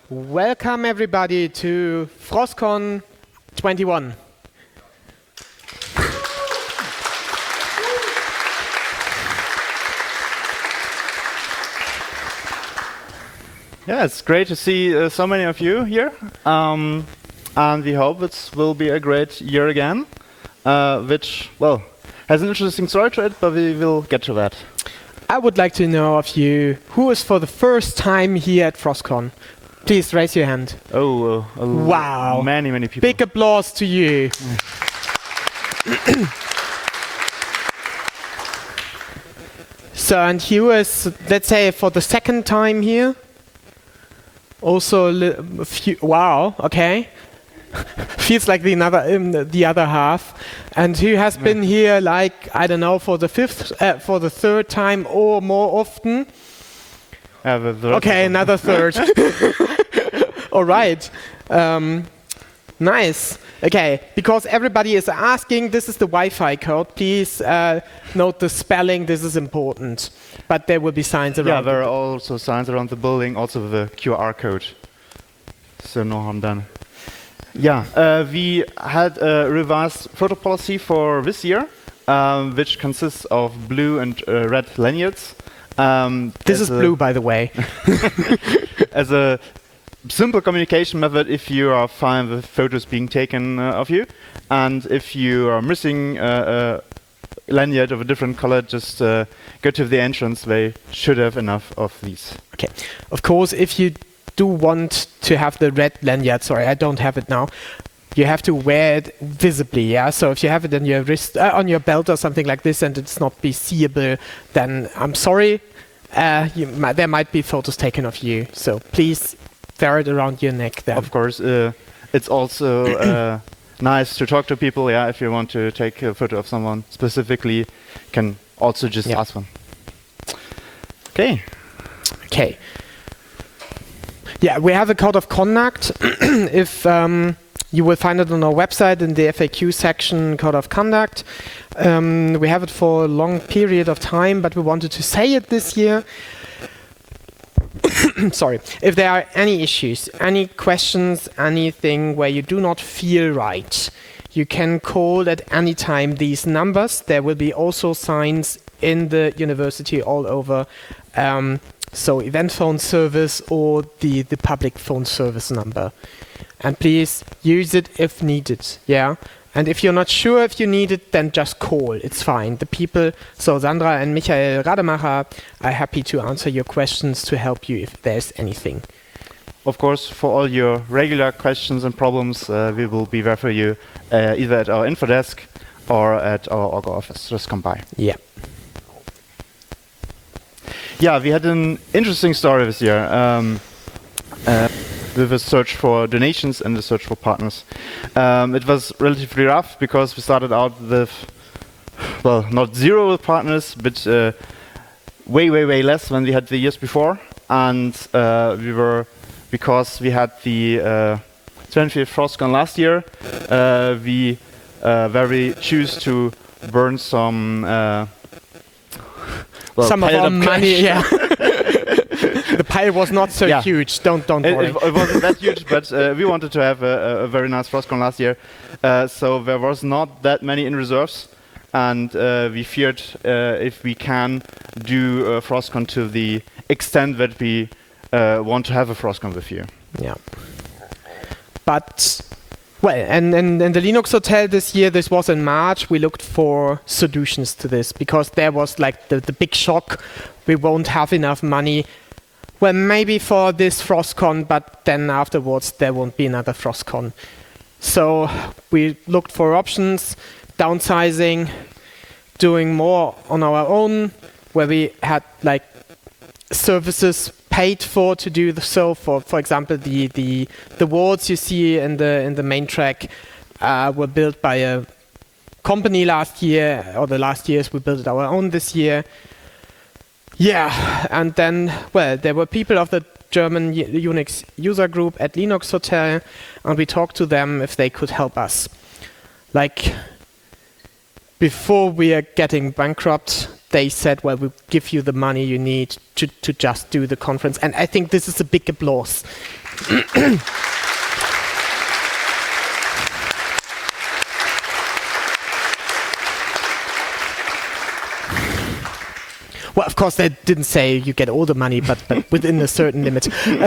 Welcome everybody to Frostcon 21. Yeah, it's great to see so many of you here, and we hope it will be a great year again, which, well, has an interesting story to it, but we will get to that. I would like to know of you who is for the first time here at Frostcon. Please raise your hand. Oh, wow! Many people. Big applause to you. So, and Hugh is, let's say, for the second time here. Also, a few, wow, okay. Feels like the other half. And who has been here, like, I don't know, for the third time or more often? Okay, another third. All right. Nice. Okay, because everybody is asking, this is the Wi-Fi code. Please note the spelling. This is important. But there will be signs around. Yeah, there are also signs around the building, also the QR code. So no harm done. Yeah, we had a revised photo policy for this year, which consists of blue and red lanyards. This is blue, by the way. As a simple communication method if you are fine with photos being taken of you, and if you are missing a lanyard of a different color, just go to the entrance. They should have enough of these. Okay. Of course, if you do want to have the red lanyard, sorry, I don't have it now, you have to wear it visibly, yeah? So if you have it on your wrist, on your belt or something like this, and it's not be seeable, then I'm sorry, there might be photos taken of you. So please wear it around your neck then. Of course, it's also nice to talk to people, yeah? If you want to take a photo of someone specifically, you can also just ask one. Okay. Okay. Yeah, we have a code of conduct. If you will find it on our website in the FAQ section, code of conduct. We have it for a long period of time, but we wanted to say it this year. Sorry. If there are any issues, any questions, anything where you do not feel right, you can call at any time these numbers. There will be also signs in the university all over. So event phone service or the public phone service number. And please use it if needed, yeah? And if you're not sure if you need it, then just call, it's fine. The people, so Sandra and Michael Rademacher, are happy to answer your questions to help you if there's anything. Of course, for all your regular questions and problems, we will be there for you, either at our info desk or at our Orga office. Just come by. Yeah. Yeah, we had an interesting story this year with a search for donations and a search for partners. It was relatively rough because we started out with, well, not zero partners, but way less than we had the years before. And because we had the 20th Frostcon last year, we very choose to burn some some of our money, yeah. The pile was not so huge, don't worry. It wasn't that huge, but we wanted to have a very nice Frostcon last year. So there was not that many in reserves, and we feared if we can do a Frostcon to the extent that we want to have a Frostcon with you. Yeah. But well, and the Linux Hotel this year, this was in March, we looked for solutions to this because there was like the big shock. We won't have enough money. Well, maybe for this Frostcon, but then afterwards there won't be another Frostcon. So we looked for options, downsizing, doing more on our own, where we had like services paid for to do so. For example, the walls you see in the main track were built by a company last year, or the last years we built it our own this year. Yeah, and then, well, there were people of the German Unix user group at Linux Hotel, and we talked to them if they could help us. Like, before we are getting bankrupt, they said, well, we'll give you the money you need to just do the conference. And I think this is a big applause. Well, of course, they didn't say you get all the money, but within a certain limit.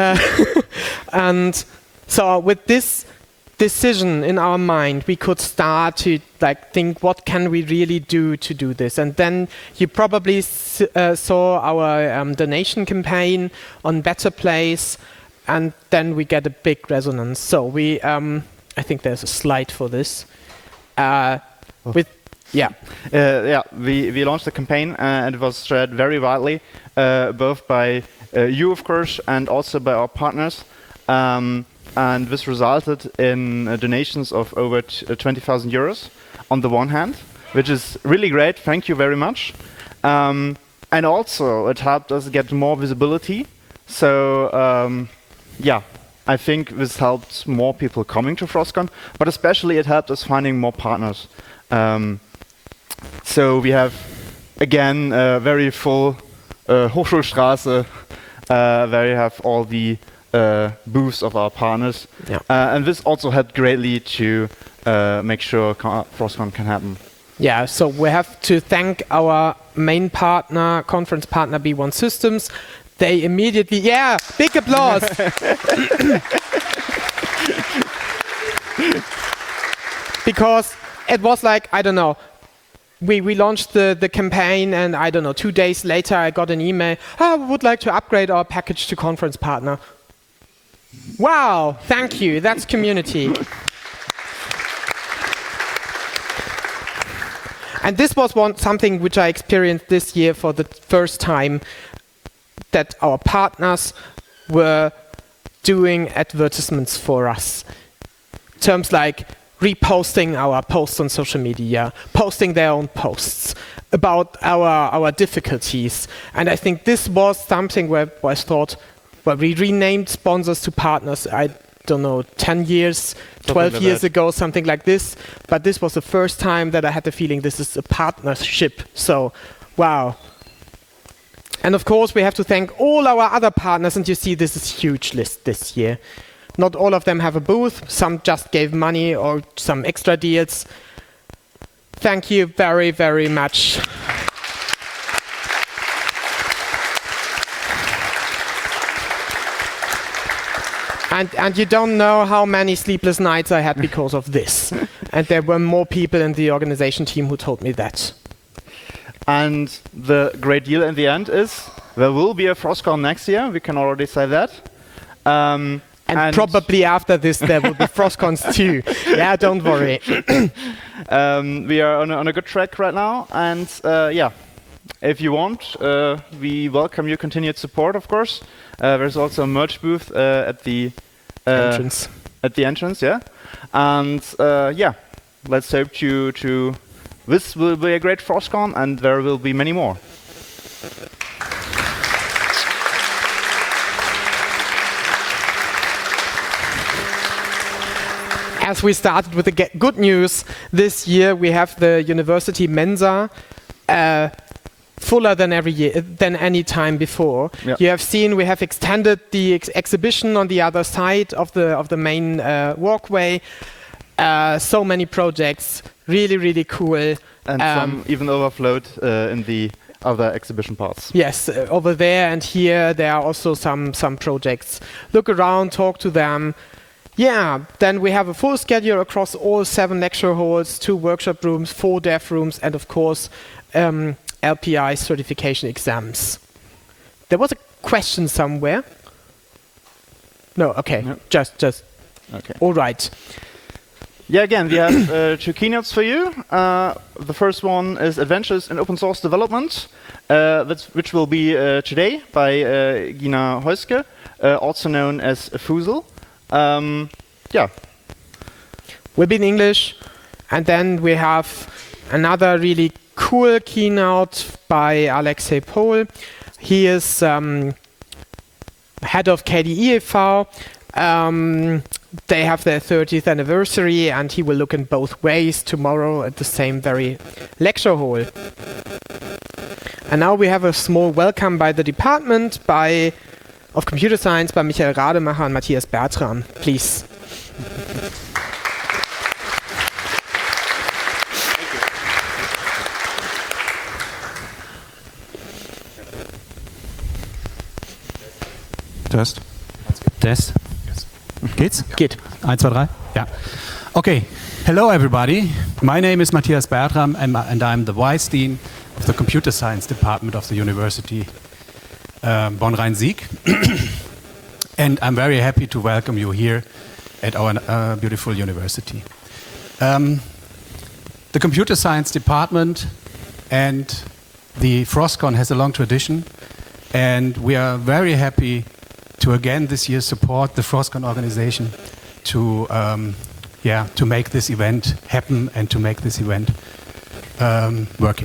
And so with this decision in our mind, we could start to think, what can we really do to do this? And then you probably saw our donation campaign on Better Place, and then we get a big resonance. So we, I think there's a slide for this. We launched the campaign and it was shared very widely, both by you, of course, and also by our partners. And this resulted in donations of over 20,000 euros on the one hand, which is really great. Thank you very much. And also, it helped us get more visibility. So, I think this helped more people coming to Frostcon, but especially it helped us finding more partners. So we have, again, very full Hochschulstraße, where you have all the booths of our partners. Yeah. And this also helped greatly to make sure Frostcon can happen. Yeah, so we have to thank our main partner, conference partner B1 Systems. They immediately, big applause. Because it was like, I don't know, we launched the campaign and I don't know, 2 days later I got an email, we would like to upgrade our package to conference partner. Wow, thank you, that's community. And this was something which I experienced this year for the first time, that our partners were doing advertisements for us. Terms like reposting our posts on social media, posting their own posts about our difficulties. And I think this was something where I thought, well, we renamed sponsors to partners, I don't know, 10 years, 12 years ago, something like this. But this was the first time that I had the feeling this is a partnership. So, wow. And of course, we have to thank all our other partners. And you see, this is a huge list this year. Not all of them have a booth. Some just gave money or some extra deals. Thank you very, very much. And you don't know how many sleepless nights I had because of this. And there were more people in the organization team who told me that. And the great deal in the end is there will be a Frostcon next year. We can already say that. And probably after this there will be Frostcons too. Yeah, don't worry. We are on a good track right now. And if you want, we welcome your continued support, of course. There's also a merch booth at the entrance. At the entrance, yeah. And let's hope to this will be a great Frostcon, and there will be many more. As we started with the good news, this year we have the University Mensa fuller than than any time before. Yep. You have seen we have extended the exhibition on the other side of the main walkway. So many projects, really, really cool. And some even overflowed in the other exhibition parts. Yes, over there and here there are also some projects. Look around, talk to them. Yeah, then we have a full schedule across all 7 lecture halls, 2 workshop rooms, 4 dev rooms, and of course LPI certification exams. There was a question somewhere. No, okay, no. Just okay. All right. Yeah, again, we have 2 keynotes for you. The first one is Adventures in Open Source Development, which will be today by Gina Heuske, also known as Fusel. Will be in English. And then we have another really cool keynote by Alexei Pohl. He is head of KDE e.V. They have their 30th anniversary, and he will look in both ways tomorrow at the same very lecture hall. And now we have a small welcome by the department, by of Computer Science by Michael Rademacher and Matthias Bertram. Please. Test. Test. Geht's? Geht. 1, 2, 3. Yeah. Okay. Hello, everybody. My name is Matthias Bertram, and I'm the Vice Dean of the Computer Science Department of the University Bonn-Rhein-Sieg. And I'm very happy to welcome you here at our beautiful university. The Computer Science Department and the Frostcon has a long tradition, and we are very happy to again this year support the Frostcon organization to make this event happen and to make this event working.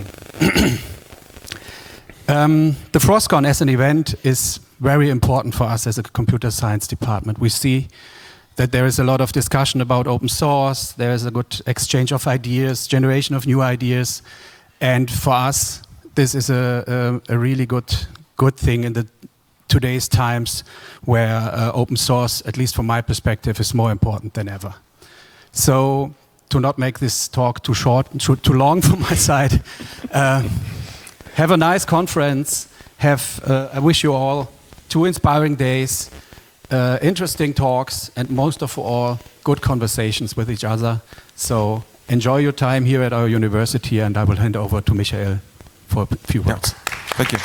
The Frostcon as an event is very important for us as a computer science department. We see that there is a lot of discussion about open source, there is a good exchange of ideas, generation of new ideas, and for us this is a really good thing in the today's times where open source, at least from my perspective, is more important than ever. So, to not make this talk too short, too long from my side, have a nice conference. I wish you all 2 inspiring days, interesting talks, and most of all, good conversations with each other. So, enjoy your time here at our university, and I will hand over to Michael for a few words. Yeah. Thank you.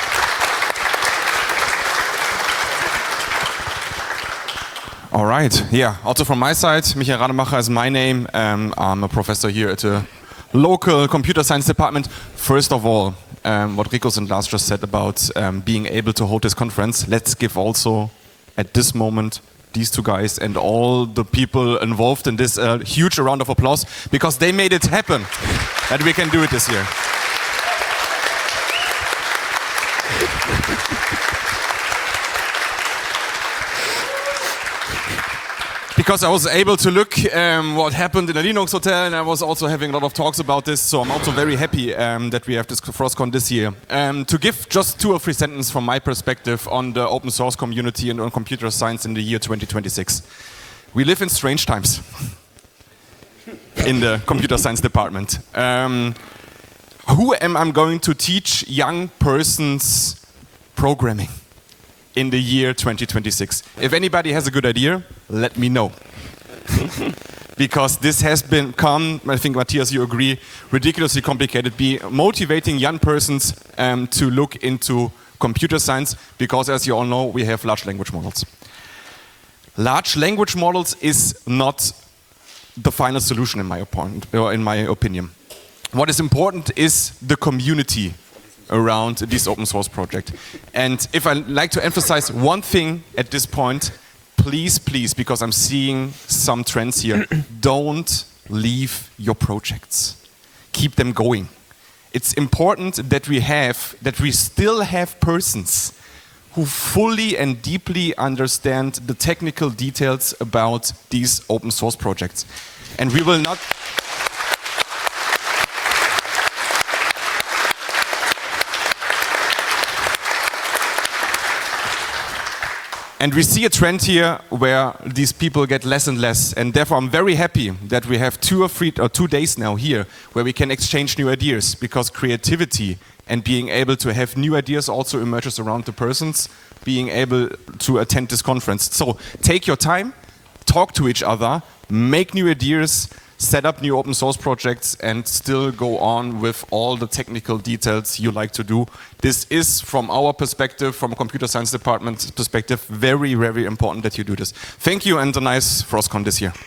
All right. Yeah. Also from my side, Michael Rademacher is my name. I'm a professor here at a local computer science department. First of all, what Rikos and Lars just said about being able to hold this conference, let's give also at this moment these 2 guys and all the people involved in this a huge round of applause, because they made it happen that we can do it this year. Because I was able to look what happened in the Linux Hotel, and I was also having a lot of talks about this, so I'm also very happy that we have this Frostcon this year. To give just 2 or 3 sentences from my perspective on the open source community and on computer science in the year 2026. We live in strange times in the computer science department. Who am I going to teach young persons programming in the year 2026? If anybody has a good idea, let me know. Because this has become, I think Matthias, you agree, ridiculously complicated. Be motivating young persons to look into computer science, because as you all know, we have large language models. Large language models is not the final solution in my opinion. What is important is the community around this open source project. And if I like to emphasize one thing at this point, please, because I'm seeing some trends here, don't leave your projects. Keep them going. It's important that we still have persons who fully and deeply understand the technical details about these open source projects. And we will not... And we see a trend here where these people get less and less, and therefore I'm very happy that we have 2 or 2 days now here where we can exchange new ideas, because creativity and being able to have new ideas also emerges around the persons being able to attend this conference. So take your time, talk to each other, make new ideas, set up new open source projects, and still go on with all the technical details you like to do. This is, from our perspective, from a computer science department perspective, very, very important that you do this. Thank you, and a nice Frostcon this year.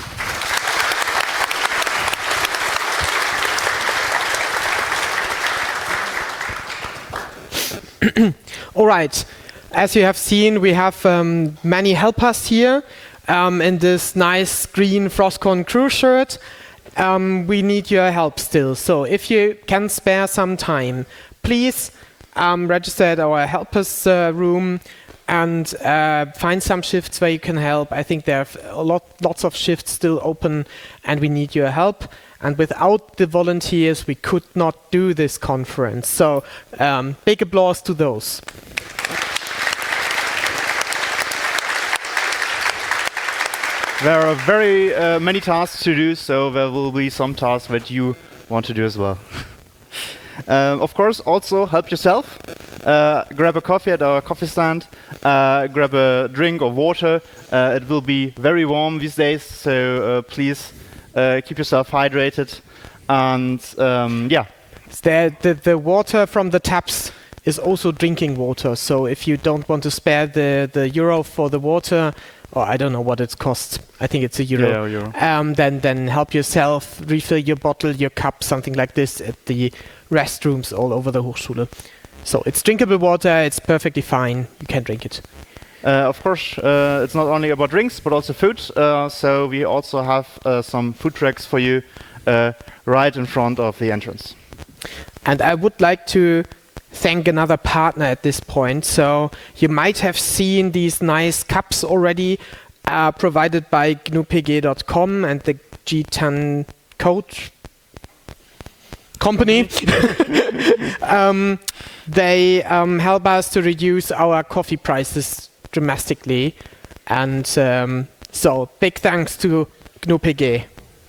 All right. As you have seen, we have many helpers here. In this nice green Frostcon crew shirt. We need your help still. So if you can spare some time, please register at our helpers room and find some shifts where you can help. I think there are lots of shifts still open, and we need your help. And without the volunteers, we could not do this conference. So big applause to those. There are very many tasks to do, so there will be some tasks that you want to do as well. Of course, also help yourself. Grab a coffee at our coffee stand. Grab a drink or water. It will be very warm these days, so please keep yourself hydrated. And yeah. The water from the taps is also drinking water. So if you don't want to spare the euro for the water, or I don't know what it costs, I think it's a euro. Yeah, euro. Then help yourself, refill your bottle, your cup, something like this at the restrooms all over the Hochschule. So it's drinkable water, it's perfectly fine, you can drink it. Of course, it's not only about drinks, but also food. So we also have some food trucks for you right in front of the entrance. And I would like to thank another partner at this point. So you might have seen these nice cups already provided by GNUPG.com and the G10 Coach company. They help us to reduce our coffee prices dramatically. And so big thanks to GNUPG.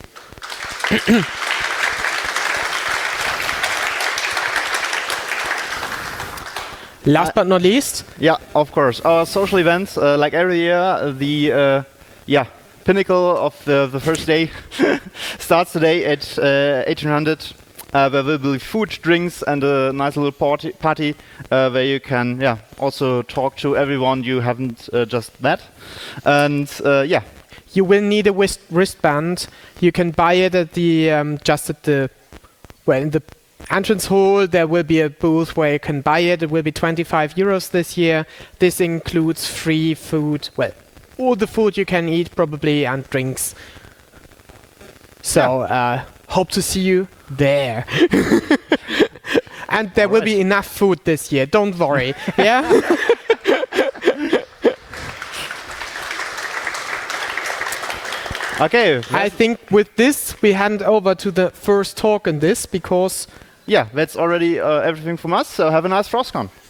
Last but not least, yeah, of course, our social events, like every year, the pinnacle of the first day starts today at 1800. There will be food, drinks, and a nice little party where you can also talk to everyone you haven't just met. And you will need a wristband. You can buy it at the just at the in the entrance hall. There will be a booth where you can buy it. It will be 25 euros this year. This includes free food, all the food you can eat probably, and drinks. So hope to see you there. And there will be enough food this year, don't worry. Yeah. Okay. I think with this we hand over to the first talk in this, because yeah, that's already everything from us. So have a nice Frostcon.